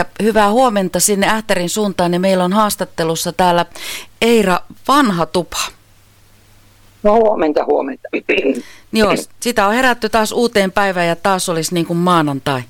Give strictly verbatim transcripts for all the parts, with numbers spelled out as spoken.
Hyvää huomenta sinne Ähtärin suuntaan ja meillä on haastattelussa täällä Eira Vanhatupa. No huomenta, huomenta. Joo, sitä on herätty taas uuteen päivään ja taas olisi niin kuin maanantai.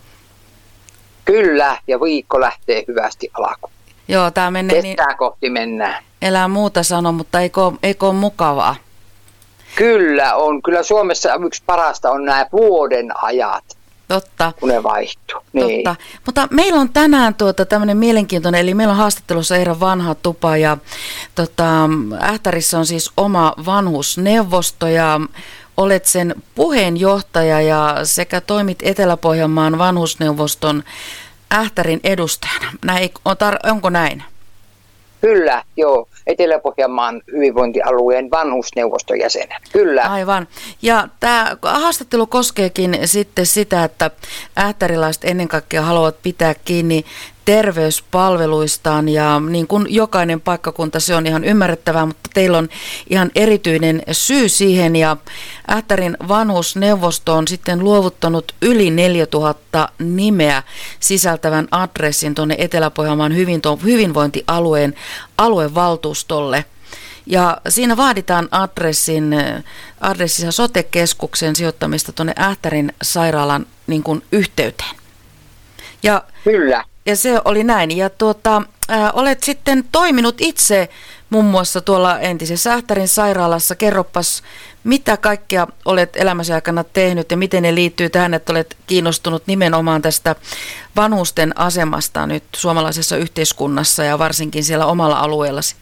Kyllä, ja viikko lähtee hyvästi alkuun. Joo, tämä menee niin... Kestää kohti mennään. Elää muuta sano, mutta eikö, eikö ole mukavaa? Kyllä on. Kyllä Suomessa yksi parasta on nämä vuoden ajat. Totta. Kun ne vaihtuu. Niin. Totta. Mutta meillä on tänään tuota tämmöinen mielenkiintoinen, eli meillä on haastattelussa Eira Vanhatupa ja tota, Ähtärissä on siis oma vanhusneuvosto ja olet sen puheenjohtaja ja sekä toimit Etelä-Pohjanmaan vanhusneuvoston Ähtärin edustajana. Näin, onko näin? Kyllä, joo. Etelä-Pohjanmaan hyvinvointialueen vanhusneuvoston jäsenen. Kyllä. Aivan. Ja tämä haastattelu koskeekin sitten sitä, että ähtärilaiset ennen kaikkea haluavat pitää kiinni terveyspalveluistaan ja niin kuin jokainen paikkakunta, se on ihan ymmärrettävää, mutta teillä on ihan erityinen syy siihen ja Ähtärin vanhusneuvosto on sitten luovuttanut yli neljätuhatta nimeä sisältävän adressin tuonne Etelä-Pohjanmaan hyvinvointialueen aluevaltuustolle. Ja siinä vaaditaan adressin, adressissa sote-keskuksen sijoittamista tuonne Ähtärin sairaalan niin kuin yhteyteen. Ja Kyllä. Ja se oli näin. Ja tuota, ää, olet sitten toiminut itse muun muassa tuolla entisessä Ähtärin sairaalassa. Kerropas, mitä kaikkea olet elämäsi aikana tehnyt ja miten ne liittyy tähän, että olet kiinnostunut nimenomaan tästä vanhusten asemasta nyt suomalaisessa yhteiskunnassa ja varsinkin siellä omalla alueellasi?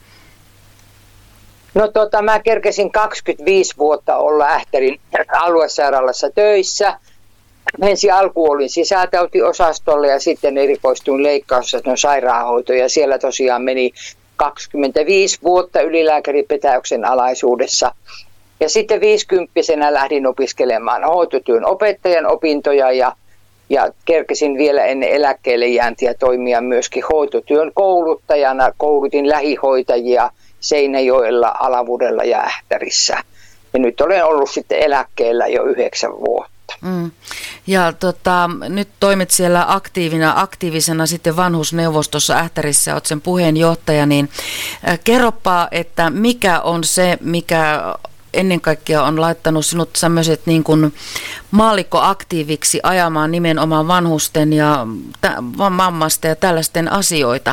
No tota, mä kerkesin kaksikymmentäviisi vuotta olla Ähtärin aluesairaalassa töissä. Ensin alkuun olin sisätautiosastolla ja sitten erikoistuin leikkausosaston sairaanhoitoon ja siellä tosiaan meni kaksikymmentäviisi vuotta ylilääkäripetäyksen alaisuudessa. Ja sitten viisikymppisenä lähdin opiskelemaan hoitotyön opettajan opintoja ja, ja kerkesin vielä ennen eläkkeelle jääntiä toimia myöskin hoitotyön kouluttajana. Koulutin lähihoitajia Seinäjoella, Alavudella ja Ähtärissä. Ja nyt olen ollut sitten eläkkeellä jo yhdeksän vuotta. Mm. Ja tota, nyt toimit siellä aktiivina, aktiivisena sitten vanhusneuvostossa Ähtärissä, olet sen puheenjohtaja, niin äh, kerropa, että mikä on se, mikä ennen kaikkea on laittanut sinut tämmöiset niin kuin maallikkoaktiiviksi ajamaan nimenomaan vanhusten ja vammaisten ja tällaisten asioita?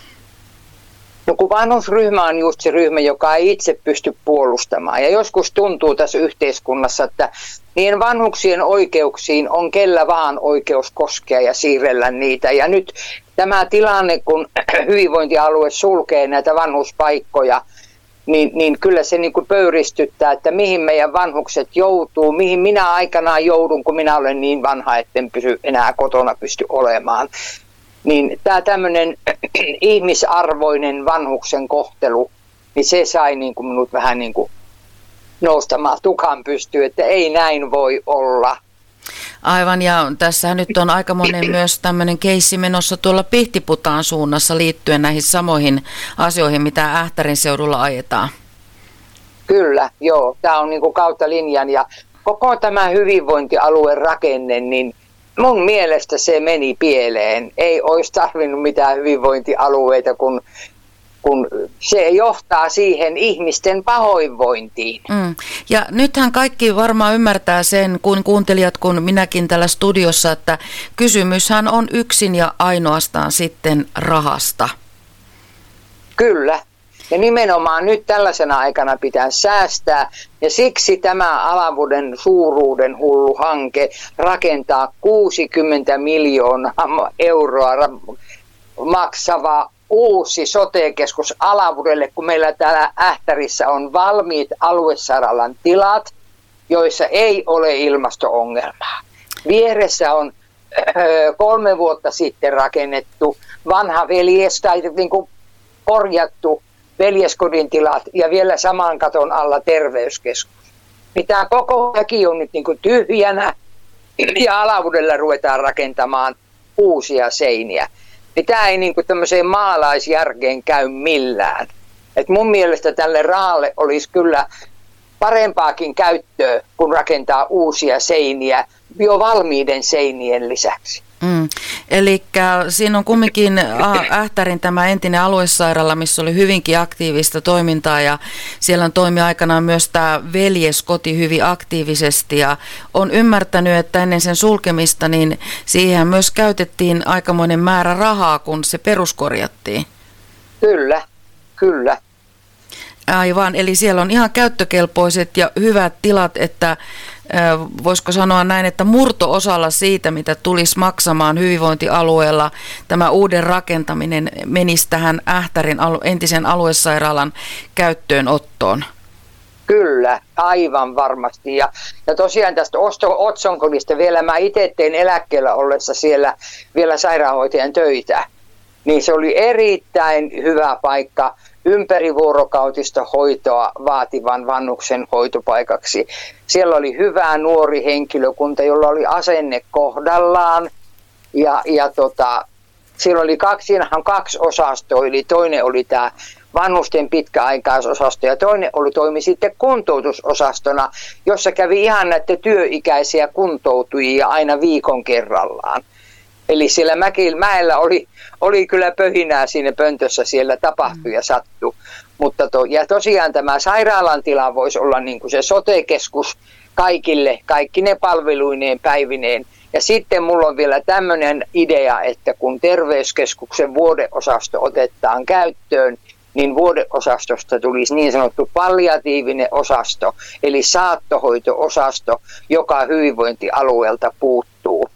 No kun vanhusryhmä on just se ryhmä, joka ei itse pysty puolustamaan. Ja joskus tuntuu tässä yhteiskunnassa, että niiden vanhuksien oikeuksiin on kellä vaan oikeus koskea ja siirrellä niitä. Ja nyt tämä tilanne, kun hyvinvointialue sulkee näitä vanhuspaikkoja, niin, niin kyllä se niin kuin pöyristyttää, että mihin meidän vanhukset joutuu, mihin minä aikanaan joudun, kun minä olen niin vanha, etten pysy enää kotona pysty olemaan. Niin tämä tämmöinen ihmisarvoinen vanhuksen kohtelu, niin se sai niin kuin minut vähän niin kuin noustamaan tukan pystyyn, että ei näin voi olla. Aivan, ja tässä nyt on aikamoinen myös tämmöinen keissi menossa tuolla Pihtiputaan suunnassa liittyen näihin samoihin asioihin, mitä Ähtärin seudulla ajetaan. Kyllä, joo. Tämä on niin kuin kautta linjan ja koko tämä hyvinvointialueen rakenne, niin mun mielestä se meni pieleen. Ei olisi tarvinnut mitään hyvinvointialueita, kun, kun se johtaa siihen ihmisten pahoinvointiin. Mm. Ja nythän kaikki varmaan ymmärtää sen, kun kuuntelijat, kun minäkin täällä studiossa, että kysymyshän on yksin ja ainoastaan sitten rahasta. Kyllä. Ja nimenomaan nyt tällaisena aikana pitää säästää ja siksi tämä Alavuden suuruuden hullu hanke rakentaa kuusikymmentä miljoonaa euroa maksava uusi sote-keskus Alavudelle, kun meillä täällä Ähtärissä on valmiit aluesairaalan tilat, joissa ei ole ilmasto-ongelmaa. Vieressä on öö, kolme vuotta sitten rakennettu vanha veljes tai niin kuin korjattu veljeskodin tilat ja vielä saman katon alla terveyskeskus. Mitä koko väki on nyt niin kuin tyhjänä ja Alavudella ruvetaan rakentamaan uusia seiniä. Niin tämä ei niin kuin tämmöiseen maalaisjärkeen käy millään. Et mun mielestä tälle rahalle olisi kyllä parempaakin käyttöä, kun rakentaa uusia seiniä jo valmiiden seinien lisäksi. Mm. Eli siinä on kumminkin Ähtärin tämä entinen aluesairaala, missä oli hyvinkin aktiivista toimintaa ja siellä on toimi aikanaan myös tämä veljeskoti hyvin aktiivisesti ja on ymmärtänyt, että ennen sen sulkemista niin siihen myös käytettiin aikamoinen määrä rahaa, kun se peruskorjattiin. Kyllä, kyllä. Aivan, eli siellä on ihan käyttökelpoiset ja hyvät tilat, että voisiko sanoa näin, että murto-osalla siitä, mitä tulisi maksamaan hyvinvointialueella, tämä uuden rakentaminen menisi tähän Ähtärin entisen aluesairaalan käyttöönottoon. Kyllä, aivan varmasti. Ja, ja tosiaan tästä Otsonkodista vielä, mä itse tein eläkkeellä ollessa siellä vielä sairaanhoitajan töitä, niin se oli erittäin hyvä paikka ympärivuorokautista hoitoa vaativan vannuksen hoitopaikaksi. Siellä oli hyvä nuori henkilökunta, jolla oli asenne kohdallaan ja, ja tota, siellä oli kaksi, siinähän on kaksi osastoa, eli toinen oli tämä vanhusten pitkäaikaisosasto ja toinen oli toimi sitten kuntoutusosastona, jossa kävi ihan näitä työikäisiä kuntoutujia aina viikon kerrallaan. Eli siellä mäellä oli, oli kyllä pöhinää siinä pöntössä, siellä tapahtui ja sattui. Mutta to, ja tosiaan tämä sairaalan tila voisi olla niin kuin se sote-keskus kaikille, kaikki ne palveluineen päivineen. Ja sitten mulla on vielä tämmöinen idea, että kun terveyskeskuksen vuodeosasto otetaan käyttöön, niin vuodeosastosta tulisi niin sanottu palliatiivinen osasto, eli saattohoito-osasto, joka hyvinvointialueelta puuttuu.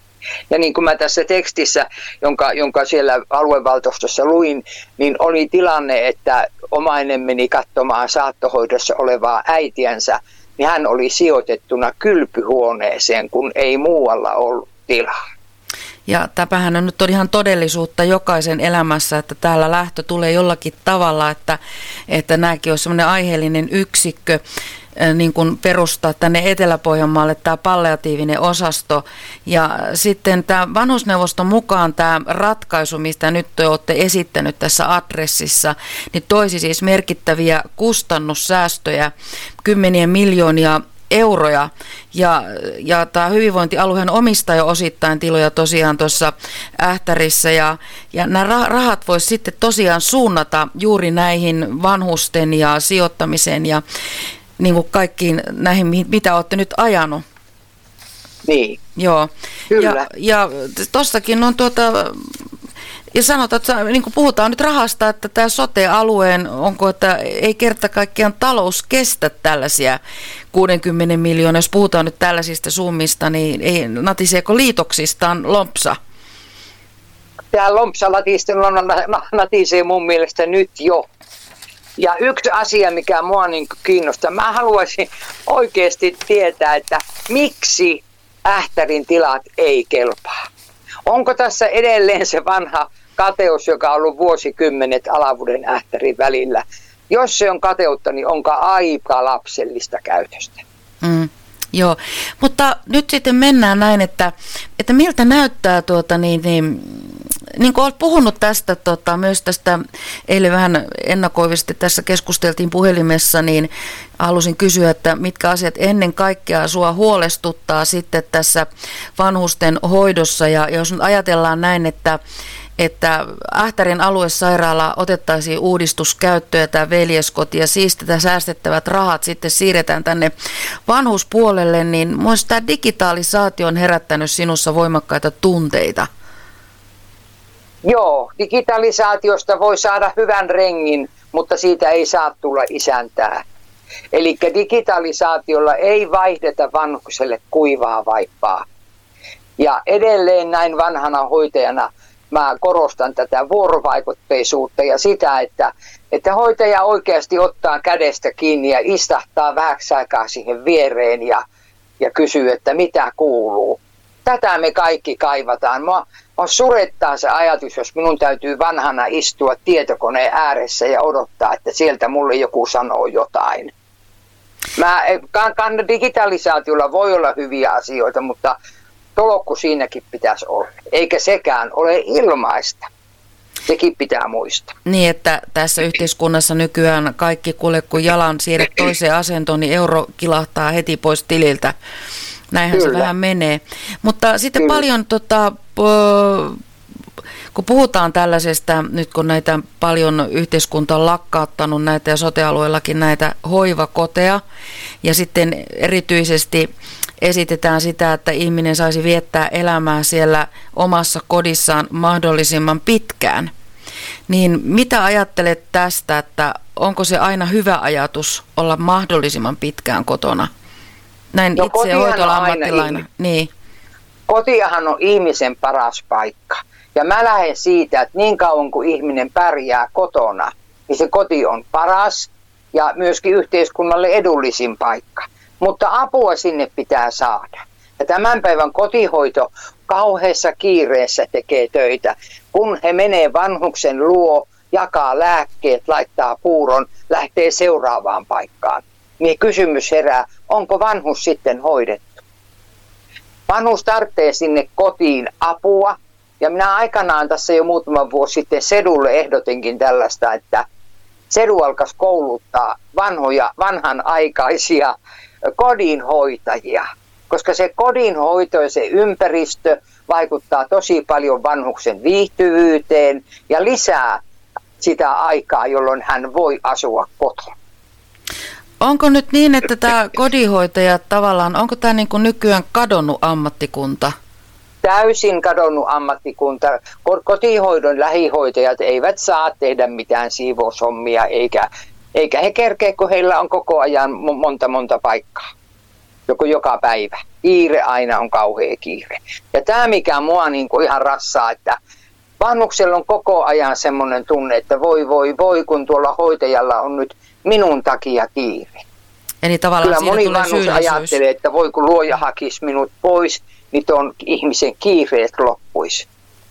Ja niin kuin mä tässä tekstissä, jonka, jonka siellä aluevaltuustossa luin, niin oli tilanne, että omainen meni katsomaan saattohoidossa olevaa äitiänsä, niin hän oli sijoitettuna kylpyhuoneeseen, kun ei muualla ollut tilaa. Ja tämähän on nyt ihan todellisuutta jokaisen elämässä, että täällä lähtö tulee jollakin tavalla, että, että nämäkin on semmoinen aiheellinen yksikkö, niin kuin perustaa tänne Etelä-Pohjanmaalle tämä palliatiivinen osasto. Ja sitten tämä vanhusneuvoston mukaan tämä ratkaisu, mistä nyt te olette esittänyt tässä adressissa, niin toisi siis merkittäviä kustannussäästöjä, kymmeniä miljoonia euroja. Ja, ja tämä hyvinvointialueen omistaa jo osittain tiloja tosiaan tuossa Ähtärissä. Ja, ja nämä rahat voisi sitten tosiaan suunnata juuri näihin vanhusten ja sijoittamiseen ja niin kuin kaikkiin näihin, mitä olette nyt ajanut. Niin. Joo. Kyllä. Ja, ja tossakin on tuota, ja sanotaan, että niin kuin puhutaan nyt rahasta, että tämä sote-alueen, onko, että ei kerta kaikkiaan talous kestä tällaisia kuusikymmentä miljoonaa, jos puhutaan nyt tällaisista summista, niin ei, natiseeko liitoksistaan lompsa? Tämä lompsa natisee mun mielestä nyt jo. Ja yksi asia, mikä mua niin kiinnostaa, mä haluaisin oikeasti tietää, että miksi Ähtärin tilat ei kelpaa. Onko tässä edelleen se vanha kateus, joka on ollut vuosikymmenet Alavuden Ähtärin välillä? Jos se on kateutta, niin onko aika lapsellista käytöstä? Mm. Joo, mutta nyt sitten mennään näin, että, että miltä näyttää tuota niin, niin niin kuin olet puhunut tästä, tota, myös tästä, eilen vähän ennakoivasti tässä keskusteltiin puhelimessa, niin halusin kysyä, että mitkä asiat ennen kaikkea sua huolestuttaa sitten tässä vanhusten hoidossa. Ja jos nyt ajatellaan näin, että, että Ähtärin aluesairaala otettaisiin uudistuskäyttöön ja tämä veljeskoti ja siis tätä säästettävät rahat sitten siirretään tänne vanhuspuolelle, niin myös tämä digitalisaatio on herättänyt sinussa voimakkaita tunteita. Joo, digitalisaatiosta voi saada hyvän rengin, mutta siitä ei saa tulla isäntää. Eli digitalisaatiolla ei vaihdeta vanhukselle kuivaa vaippaa. Ja edelleen näin vanhana hoitajana mä korostan tätä vuorovaikutteisuutta ja sitä, että, että hoitaja oikeasti ottaa kädestä kiinni ja istahtaa vähäksi aikaa siihen viereen ja, ja kysyy, että mitä kuuluu. Tätä me kaikki kaivataan. Mua, mua surettaa se ajatus, jos minun täytyy vanhana istua tietokoneen ääressä ja odottaa, että sieltä mulle joku sanoo jotain. Mä, kan, kan, digitalisaatiolla voi olla hyviä asioita, mutta tolokku siinäkin pitäisi olla. Eikä sekään ole ilmaista. Sekin pitää muistaa. Niin, että tässä yhteiskunnassa nykyään kaikki kuule, kun jalan siirret toiseen asentoon, niin euro kilahtaa heti pois tililtä. Näinhän Kyllä. se vähän menee. Mutta sitten Kyllä. paljon tota, kun puhutaan tällaisesta, nyt kun näitä paljon yhteiskunta on lakkauttanut näitä ja sote-alueillakin näitä hoivakoteja ja sitten erityisesti esitetään sitä, että ihminen saisi viettää elämää siellä omassa kodissaan mahdollisimman pitkään. Niin mitä ajattelet tästä, että onko se aina hyvä ajatus olla mahdollisimman pitkään kotona? Näin no, itse hoitoala-ammattilainen. Niin. Kotiahan on ihmisen paras paikka. Ja mä lähden siitä, että niin kauan kuin ihminen pärjää kotona, niin se koti on paras ja myöskin yhteiskunnalle edullisin paikka. Mutta apua sinne pitää saada. Ja tämän päivän kotihoito kauheassa kiireessä tekee töitä. Kun he menee vanhuksen luo, jakaa lääkkeet, laittaa puuron, lähtee seuraavaan paikkaan. Niin kysymys herää, onko vanhus sitten hoidettu? Vanhus tarvitsee sinne kotiin apua. Ja minä aikanaan tässä jo muutama vuosi sitten Sedulle ehdotinkin tällaista, että Sedu alkaisi kouluttaa vanhoja, vanhanaikaisia kodinhoitajia. Koska se kodinhoito ja se ympäristö vaikuttaa tosi paljon vanhuksen viihtyvyyteen ja lisää sitä aikaa, jolloin hän voi asua kotona. Onko nyt niin, että tämä kodinhoitaja tavallaan, onko tämä niin kuin nykyään kadonnut ammattikunta? Täysin kadonnut ammattikunta. Kotihoidon lähihoitajat eivät saa tehdä mitään siivoushommia, eikä, eikä he kerkeä, kun heillä on koko ajan monta monta paikkaa. Joku joka päivä. Kiire aina on kauhea kiire. Ja tämä mikä mua niin kuin ihan rassaa, että vanhuksella on koko ajan semmoinen tunne, että voi voi voi, kun tuolla hoitajalla on nyt minun takia kiire. Eli tavallaan kyllä siinä moni tulee vanhus syyllisyys. ajattelee, että voi kun luoja hakisi minut pois, niin tuon ihmisen kiireet loppuisi.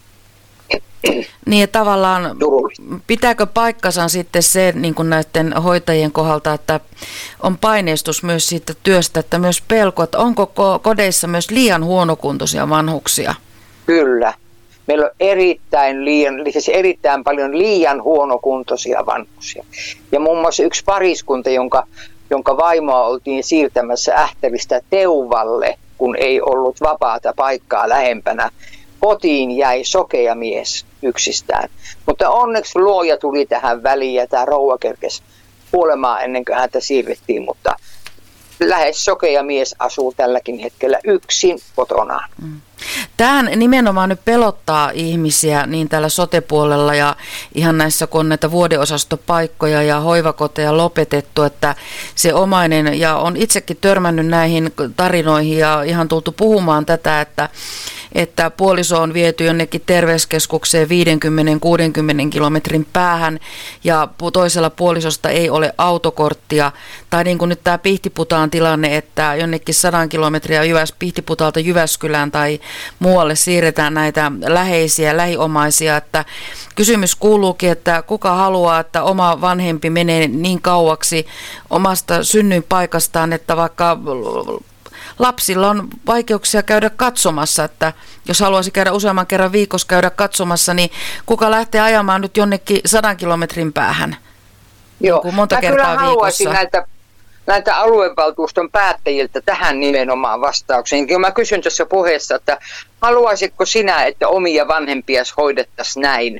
Niin tavallaan pitääkö paikkansa sitten se niin kuin näiden hoitajien kohdalta, että on paineistus myös siitä työstä, että myös pelko, että onko kodeissa myös liian huonokuntoisia vanhuksia? Kyllä. Meillä on erittäin, liian, siis erittäin paljon liian huonokuntoisia vanhuksia. Ja muun muassa yksi pariskunta, jonka, jonka vaimoa oltiin siirtämässä Ähtäristä Teuvalle, kun ei ollut vapaata paikkaa lähempänä, kotiin jäi sokea mies yksistään. Mutta onneksi luoja tuli tähän väliin ja tämä rouva kerkesi kuolemaan ennen kuin häntä siirrettiin, mutta lähes sokea mies asuu tälläkin hetkellä yksin kotonaan. Tämähän nimenomaan nyt pelottaa ihmisiä niin täällä sote-puolella ja ihan näissä, kun on näitä vuodeosastopaikkoja ja hoivakoteja lopetettu, että se omainen, ja on itsekin törmännyt näihin tarinoihin ja ihan tultu puhumaan tätä, että että puoliso on viety jonnekin terveyskeskukseen viisikymmentä kuusikymmentä kilometrin päähän ja toisella puolisosta ei ole autokorttia. Tai niin kuin nyt tämä Pihtiputaan tilanne, että jonnekin sadan kilometriä Jyväs, Pihtiputalta Jyväskylään tai muualle siirretään näitä läheisiä, lähiomaisia. Että kysymys kuuluukin, että kuka haluaa, että oma vanhempi menee niin kauaksi omasta synnyinpaikastaan, että vaikka lapsilla on vaikeuksia käydä katsomassa, että jos haluaisi käydä useamman kerran viikossa käydä katsomassa, niin kuka lähtee ajamaan nyt jonnekin sadan kilometrin päähän? Joo, niin monta mä kertaa kyllä haluaisin viikossa. näiltä, näiltä aluevaltuuston päättäjiltä tähän nimenomaan vastaukseen. Mä kysyn tässä puheessa, että haluaisitko sinä, että omia vanhempias hoidettaisiin näin?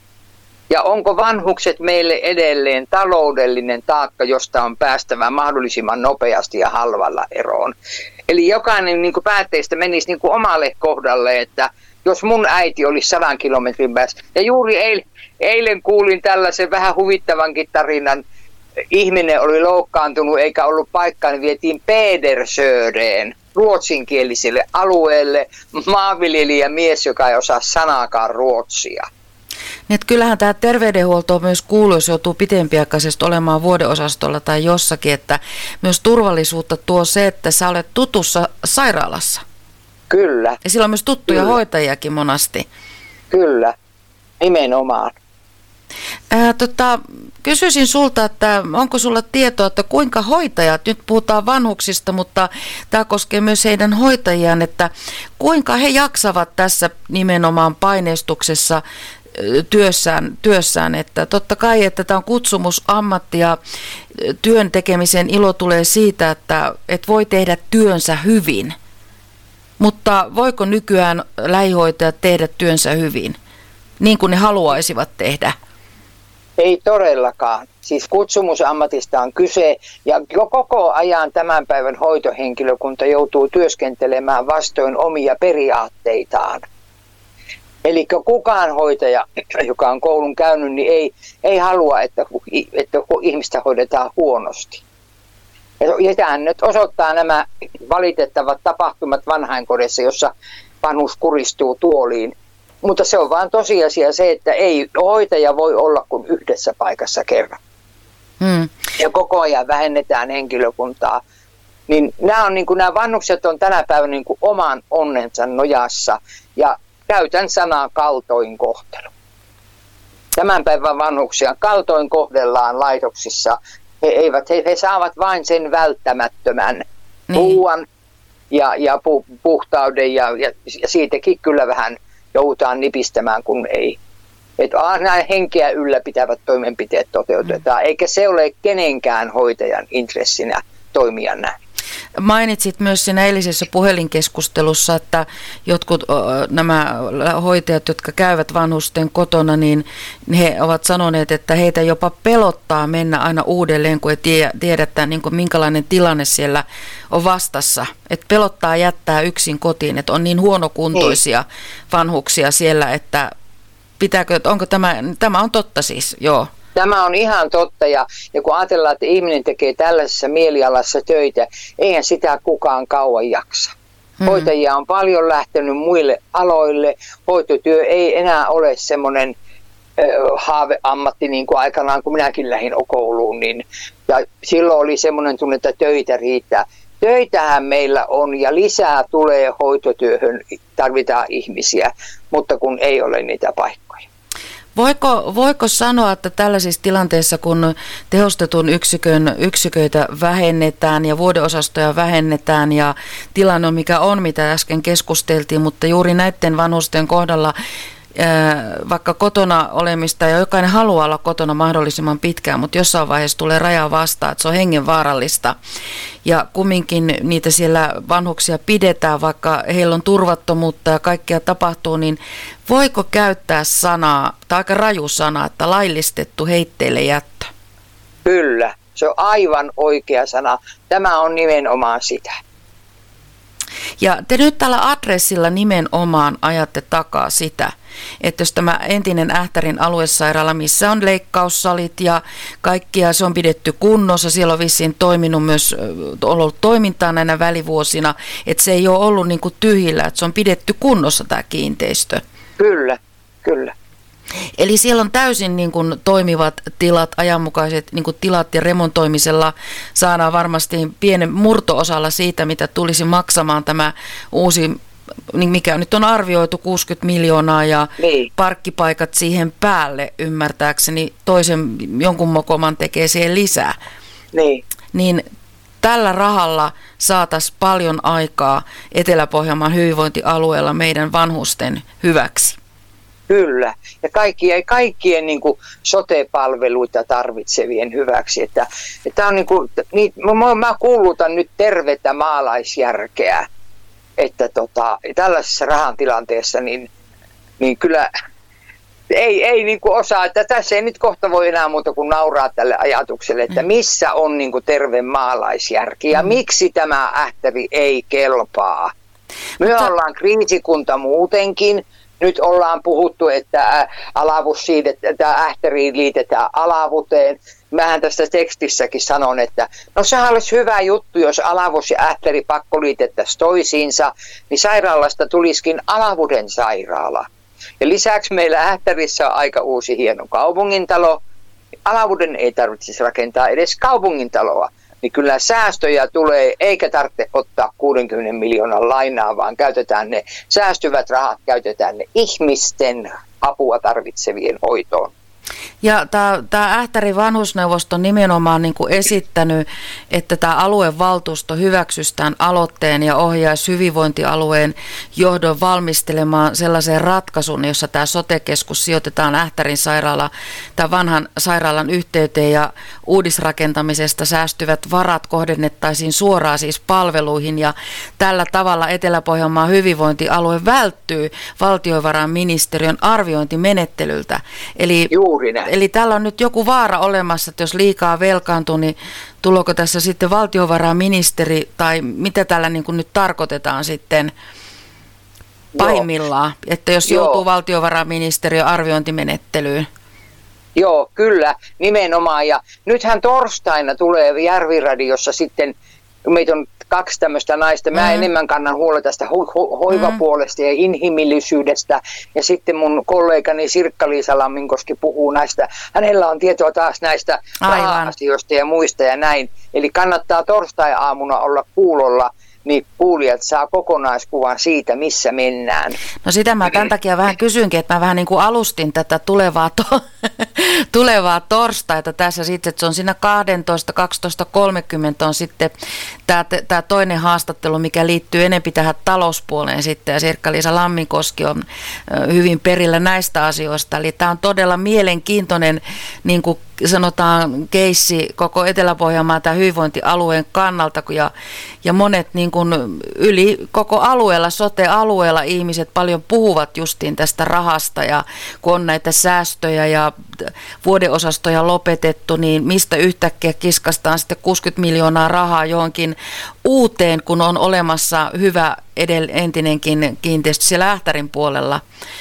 Ja onko vanhukset meille edelleen taloudellinen taakka, josta on päästävä mahdollisimman nopeasti ja halvalla eroon? Eli jokainen niin kuin päättäjistä menisi niin kuin omalle kohdalle, että jos mun äiti olisi sadan kilometrin päässä. Ja juuri eilen, eilen kuulin tällaisen vähän huvittavankin tarinan. Ihminen oli loukkaantunut eikä ollut paikkaa, niin vietiin Pedersööreen, ruotsinkieliselle alueelle, maanviljelijämies, joka ei osaa sanaakaan ruotsia. Niin, että kyllähän tämä terveydenhuolto myös kuuluu, jos joutuu pitempiaikaisesti olemaan vuodeosastolla tai jossakin, että myös turvallisuutta tuo se, että sä olet tutussa sairaalassa. Kyllä. Ja sillä on myös tuttuja Kyllä. hoitajiakin monasti. Kyllä, nimenomaan. Ää, tota, kysyisin sulta, että onko sulla tietoa, että kuinka hoitajat, nyt puhutaan vanhuksista, mutta tämä koskee myös heidän hoitajiaan, että kuinka he jaksavat tässä nimenomaan paineistuksessa työssään, työssään, että totta kai, että tämä on kutsumusammatti ja työn tekemisen ilo tulee siitä, että, että voi tehdä työnsä hyvin. Mutta voiko nykyään lähihoitajat tehdä työnsä hyvin, niin kuin ne haluaisivat tehdä? Ei todellakaan. Siis kutsumusammatista on kyse ja jo koko ajan tämän päivän hoitohenkilökunta joutuu työskentelemään vastoin omia periaatteitaan. Eli kukaan hoitaja, joka on koulun käynyt, niin ei, ei halua, että, että ihmistä hoidetaan huonosti. Ja tämä nyt osoittaa nämä valitettavat tapahtumat vanhainkodissa, jossa vanhus kuristuu tuoliin. Mutta se on vain tosiasia se, että ei hoitaja voi olla kuin yhdessä paikassa kerran. Hmm. Ja koko ajan vähennetään henkilökuntaa. Niin nämä, on, niin kuin, nämä vanhukset on tänä päivänä niin kuin oman onnensa nojassa ja käytän sanaa kaltoinkohtelu. Tämän päivän vanhuksia kaltoin kohdellaan laitoksissa. He, eivät, he, he saavat vain sen välttämättömän niin. ruuan ja, ja pu, puhtauden ja, ja, ja siitäkin kyllä vähän joudutaan nipistämään, kun ei. Että nämä henkeä ylläpitävät toimenpiteet toteutetaan, mm. eikä se ole kenenkään hoitajan intressinä toimia näin. Mainitsit myös siinä eilisessä puhelinkeskustelussa, että jotkut nämä hoitajat, jotka käyvät vanhusten kotona, niin he ovat sanoneet, että heitä jopa pelottaa mennä aina uudelleen, kun ei tiedetä, niin kuin minkälainen tilanne siellä on vastassa. Että pelottaa jättää yksin kotiin, että on niin huonokuntoisia niin. vanhuksia siellä, että pitääkö, onko tämä, tämä on totta siis, joo. Tämä on ihan totta ja, ja kun ajatellaan, että ihminen tekee tällaisessa mielialassa töitä, eihän sitä kukaan kauan jaksa. Hmm. Hoitajia on paljon lähtenyt muille aloille. Hoitotyö ei enää ole semmoinen äh, haaveammatti niin kuin aikanaan, kun minäkin lähdin kouluun. Niin, ja silloin oli semmoinen tunne, että töitä riittää. Töitähän meillä on ja lisää tulee hoitotyöhön, tarvitaan ihmisiä, mutta kun ei ole niitä paikkoja. Voiko, voiko sanoa, että tällaisissa tilanteissa, kun tehostetun yksikön yksiköitä vähennetään ja vuodeosastoja vähennetään ja tilanne on mikä on, mitä äsken keskusteltiin, mutta juuri näiden vanhusten kohdalla vaikka kotona olemista ja jokainen haluaa olla kotona mahdollisimman pitkään, mutta jossain vaiheessa tulee raja vastaan, että se on hengenvaarallista. Ja kumminkin niitä siellä vanhuksia pidetään, vaikka heillä on turvattomuutta ja kaikkea tapahtuu, niin voiko käyttää sanaa, tai aika raju sana, että laillistettu heitteille jättö? Kyllä, se on aivan oikea sana. Tämä on nimenomaan sitä. Ja te nyt tällä adressilla nimenomaan ajatte takaa sitä, että jos tämä entinen Ähtärin aluesairaala, missä on leikkaussalit ja kaikkia, se on pidetty kunnossa, siellä on vissiin toiminut myös, ollut toimintaa näinä välivuosina, että se ei ole ollut niin kuin tyhjillä, että se on pidetty kunnossa tämä kiinteistö. Kyllä, kyllä. Eli siellä on täysin niin kuin toimivat tilat, ajanmukaiset niin kuin tilat ja remontoimisella saadaan varmasti pienen murto-osalla siitä, mitä tulisi maksamaan tämä uusi, mikä nyt on arvioitu kuusikymmentä miljoonaa ja niin. Parkkipaikat siihen päälle ymmärtääkseni toisen jonkun mokoman tekee siihen lisää. Niin. Niin tällä rahalla saataisiin paljon aikaa Etelä-Pohjanmaan hyvinvointialueella meidän vanhusten hyväksi. Kyllä. Ja kaikkien, kaikkien niin kuin sote-palveluita tarvitsevien hyväksi. Että, että on niin kuin, niin, mä, mä kuulutan nyt tervettä maalaisjärkeä, että tota, tällaisessa rahan tilanteessa niin, niin kyllä ei, ei niin kuin osaa, että tässä ei nyt kohta voi enää muuta kuin nauraa tälle ajatukselle, että missä on niin kuin terve maalaisjärki ja mm. miksi tämä Ähtäri ei kelpaa. Me Mutta... ollaan kriisikunta muutenkin. Nyt ollaan puhuttu, että alavus siitä, että Ähtäriin liitetään alavuteen. Mähän tästä tekstissäkin sanon, että no sehän olisi hyvä juttu, jos alavus ja Ähtäri pakko liitettäisiin toisiinsa, niin sairaalasta tulisikin Alavuden sairaala. Ja lisäksi meillä Ähtärissä on aika uusi hieno kaupungintalo. Alavuden ei tarvitsisi rakentaa edes kaupungintaloa. Niin kyllä säästöjä tulee, eikä tarvitse ottaa kuusikymmentä miljoonan lainaa, vaan käytetään ne säästyvät rahat, käytetään ne ihmisten apua tarvitsevien hoitoon. Ja tämä Ähtärin vanhusneuvosto on nimenomaan niin kuin esittänyt, että tämä aluevaltuusto hyväksyisi tämän aloitteen ja ohjaisi hyvinvointialueen johdon valmistelemaan sellaisen ratkaisun, jossa tämä sote-keskus sijoitetaan Ähtärin sairaala, tämän vanhan sairaalan yhteyteen ja uudisrakentamisesta säästyvät varat kohdennettaisiin suoraan siis palveluihin ja tällä tavalla Etelä-Pohjanmaan hyvinvointialue välttyy valtiovarainministeriön arviointimenettelyltä. Eli, eli täällä on nyt joku vaara olemassa, että jos liikaa velkaantuu, niin tuloako tässä sitten valtiovarainministeri tai mitä tällä niin kuin nyt tarkoitetaan sitten pahimmillaan, Joo. että jos Joo. joutuu valtiovarainministeriön arviointimenettelyyn? Joo, kyllä, nimenomaan. Ja nythän torstaina tulee Järviradiossa sitten, meitä on kaksi tämmöistä naista. Mä mm. enemmän kannan huolta tästä ho- ho- hoivapuolesta mm. ja inhimillisyydestä. Ja sitten mun kollegani Sirkka-Liisa Lamminkoski puhuu näistä. Hänellä on tietoa taas näistä raha-asioista ja muista ja näin. Eli kannattaa torstai-aamuna olla kuulolla, niin kuulijat saa kokonaiskuvan siitä, missä mennään. No sitä mä tämän takia vähän kysynkin, että mä vähän niin kuin alustin tätä tulevaa, to- tulevaa torstaita tässä sitten, että se on siinä kaksitoista kaksitoista kolmekymmentä on sitten tämä, tämä toinen haastattelu, mikä liittyy enemmän tähän talouspuoleen sitten, ja Sirkka-Liisa Lamminkoski on hyvin perillä näistä asioista, eli tämä on todella mielenkiintoinen, niin kuin sanotaan, keissi koko Etelä-Pohjanmaan tämän hyvinvointialueen kannalta, ja, ja monet niin kuin yli koko alueella, sote-alueella ihmiset paljon puhuvat justiin tästä rahasta, ja kun on näitä säästöjä ja vuodeosastoja lopetettu, niin mistä yhtäkkiä kiskastaan sitten kuusikymmentä miljoonaa rahaa johonkin uuteen, kun on olemassa hyvä edell- entinenkin kiinteistö siellä Ähtärin puolella.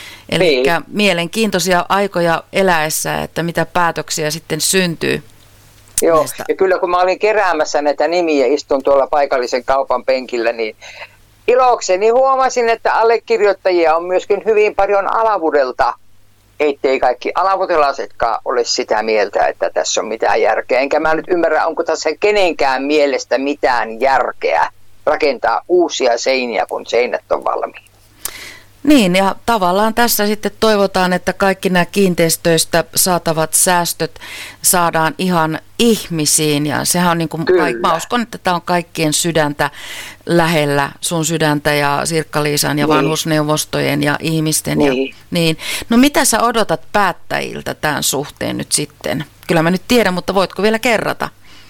Eli mielenkiintoisia aikoja eläessä, että mitä päätöksiä sitten syntyy. Joo, näistä. Ja kyllä kun mä olin keräämässä näitä nimiä, istun tuolla paikallisen kaupan penkillä, niin ilokseni huomasin, että allekirjoittajia on myöskin hyvin paljon Alavudelta. Ettei kaikki alavutelaisetkaan ole sitä mieltä, että tässä on mitään järkeä. Enkä mä nyt ymmärrä, onko tässä kenenkään mielestä mitään järkeä rakentaa uusia seiniä, kun seinät on valmiina. Niin, ja tavallaan tässä sitten toivotaan, että kaikki nämä kiinteistöistä saatavat säästöt saadaan ihan ihmisiin, ja sehän on niin kuin, mä uskon, että tämä on kaikkien sydäntä lähellä, sun sydäntä ja Sirkka-Liisan ja niin. vanhusneuvostojen ja ihmisten. Niin. Ja, niin. No mitä sä odotat päättäjiltä tämän suhteen nyt sitten? Kyllä mä nyt tiedän, mutta voitko vielä kerrata?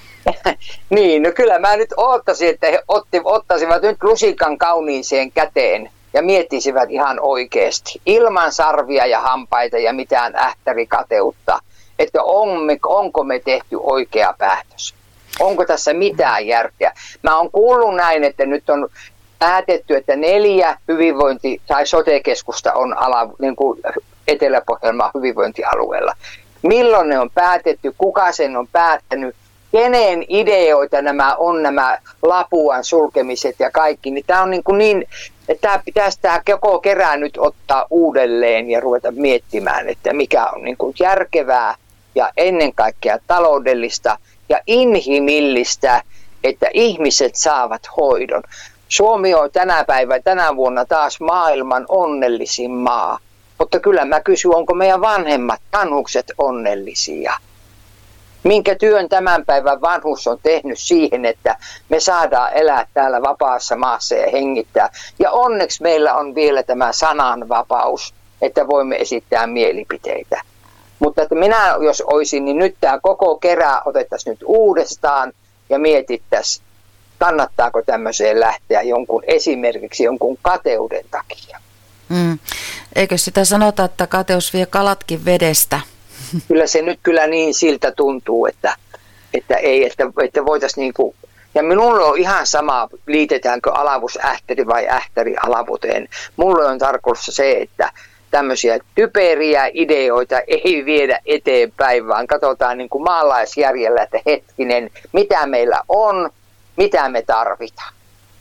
Niin, no kyllä mä nyt odottaisin, että he otti, ottaisivat nyt lusikan kauniiseen käteen ja miettisivät ihan oikeasti, ilman sarvia ja hampaita ja mitään ähtärikateutta, että on me, onko me tehty oikea päätös. Onko tässä mitään järkeä? Mä oon kuullut näin, että nyt on päätetty, että neljä hyvinvointi- tai sote-keskusta on ala, niin kuin Etelä-Pohjanmaan hyvinvointialueella. Milloin ne on päätetty, kuka sen on päättänyt, kenen ideoita nämä on, nämä Lapuan sulkemiset ja kaikki. Niin tämä on niin, kuin niin että tämä pitäisi tämä koko kerää nyt ottaa uudelleen ja ruveta miettimään, että mikä on niin kuin järkevää ja ennen kaikkea taloudellista ja inhimillistä, että ihmiset saavat hoidon. Suomi on tänä päivänä, tänä vuonna taas maailman onnellisin maa, mutta kyllä mä kysyn, onko meidän vanhemmat vanhukset onnellisia? Minkä työn tämän päivän vanhus on tehnyt siihen, että me saadaan elää täällä vapaassa maassa ja hengittää. Ja onneksi meillä on vielä tämä sananvapaus, että voimme esittää mielipiteitä. Mutta että minä, jos olisin, niin nyt tämä koko kerää otettaisiin nyt uudestaan ja mietittäisiin, kannattaako tämmöiseen lähteä jonkun, esimerkiksi jonkun kateuden takia. Mm. Eikö sitä sanota, että kateus vie kalatkin vedestä? Kyllä se nyt kyllä niin siltä tuntuu, että, että ei, että, että voitaisiin niin kuin, ja minulla on ihan sama, liitetäänkö alavus ähtäri vai ähtäri alavuteen. Mulla on tarkoitus se, että tämmöisiä typeriä ideoita ei viedä eteenpäin, vaan katsotaan niin kuin maalaisjärjellä, että hetkinen, mitä meillä on, mitä me tarvitaan.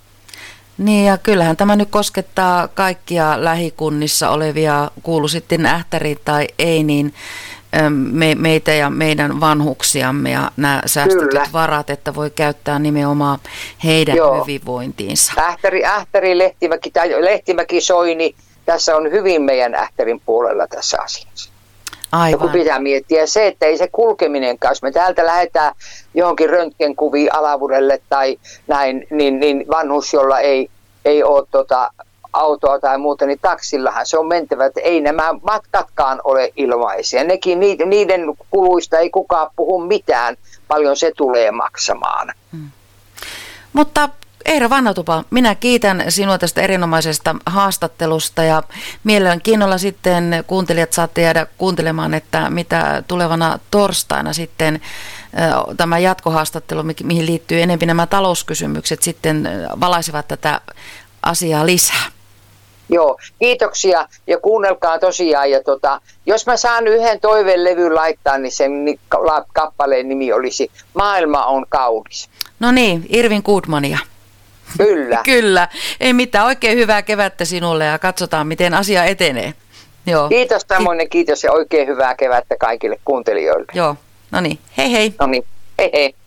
Niin, ja kyllähän tämä nyt koskettaa kaikkia lähikunnissa olevia, kuulu sitten ähtäri tai ei, niin me, meitä ja meidän vanhuksiamme ja nämä säästetyt Kyllä. varat, että voi käyttää nimenomaan heidän Joo. hyvinvointiinsa. Ähtäri, Ähtäri Lehtimäki, tai Lehtimäki Soini, tässä on hyvin meidän Ähtärin puolella tässä asiassa. Aivan. Joku pitää miettiä se, että ei se kulkeminenkaan, jos me täältä lähdetään johonkin röntgenkuviin Alavudelle tai näin, niin, niin vanhus, jolla ei, ei ole tota autoa tai muuta, niin taksillahan se on mentävä, että ei nämä matkatkaan ole ilmaisia. Nekin, niiden kuluista ei kukaan puhu mitään, paljon se tulee maksamaan. Hmm. Mutta Eira Vanhatupa, minä kiitän sinua tästä erinomaisesta haastattelusta ja mielenkiinnolla sitten kuuntelijat saatte jäädä kuuntelemaan, että mitä tulevana torstaina sitten tämä jatkohaastattelu, mihin liittyy enemmän nämä talouskysymykset, sitten valaisevat tätä asiaa lisää. Joo, kiitoksia ja kuunnelkaa tosiaan. Ja tota, jos mä saan yhden toiveen laittaa, niin sen kappaleen nimi olisi Maailma on kaunis. No niin, Irvin Goodmania. Kyllä. Kyllä. Ei mitään. Oikein hyvää kevättä sinulle ja katsotaan, miten asia etenee. Joo. Kiitos samoin, kiitos ja oikein hyvää kevättä kaikille kuuntelijoille. Joo. No niin. Hei hei. No niin. Hei hei.